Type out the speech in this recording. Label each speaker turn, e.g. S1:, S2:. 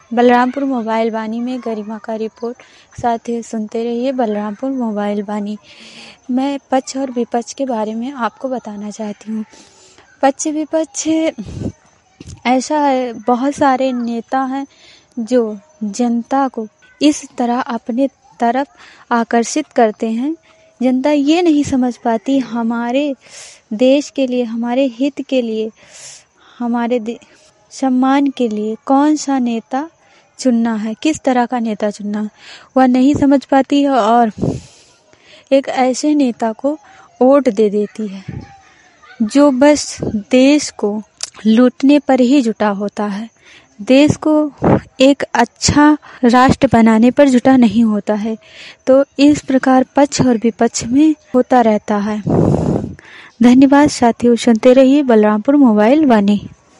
S1: Balrampur mobile वाणी में गरिमा का report. साथ ही सुनते रहिए बलरामपुर मोबाइल वाणी। मैं पक्ष और विपक्ष के बारे में आपको बताना चाहती हूँ। पक्ष विपक्ष ऐसा है, बहुत सारे नेता हैं जो जनता को इस तरह अपने तरफ आकर्षित करते हैं, जनता ये नहीं समझ पाती हमारे देश के लिए, हमारे हित के लिए, हमारे सम्मान के लिए कौन सा नेता चुनना है, किस तरह का नेता चुनना है, वह नहीं समझ पाती है और एक ऐसे नेता को वोट दे देती है जो बस देश को लूटने पर ही जुटा होता है, देश को एक अच्छा राष्ट्र बनाने पर जुटा नहीं होता है। तो इस प्रकार पक्ष और विपक्ष में होता रहता है। धन्यवाद साथियों, सुनते रहिए बलरामपुर मोबाइल वाणी।